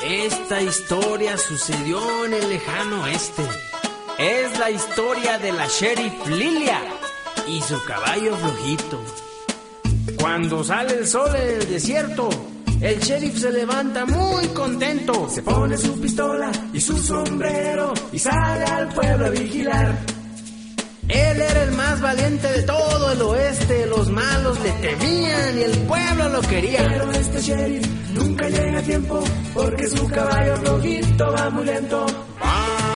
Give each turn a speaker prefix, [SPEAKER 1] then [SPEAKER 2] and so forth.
[SPEAKER 1] Esta historia sucedió en el lejano oeste. Es la historia de la sheriff Lilia y su caballo flojito. Cuando sale el sol en el desierto, el sheriff se levanta muy contento.
[SPEAKER 2] Se pone su pistola y su sombrero y sale al pueblo a vigilar.
[SPEAKER 1] Él era el más valiente de todo el oeste. Los malos le temían y el pueblo lo quería.
[SPEAKER 2] Pero este sheriff nunca llega a tiempo porque su caballo flojito va muy lento.